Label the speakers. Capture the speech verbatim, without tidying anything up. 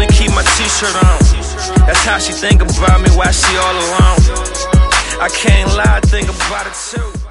Speaker 1: to keep my t-shirt on. That's how she think about me while she all alone. I can't lie, I think about it too.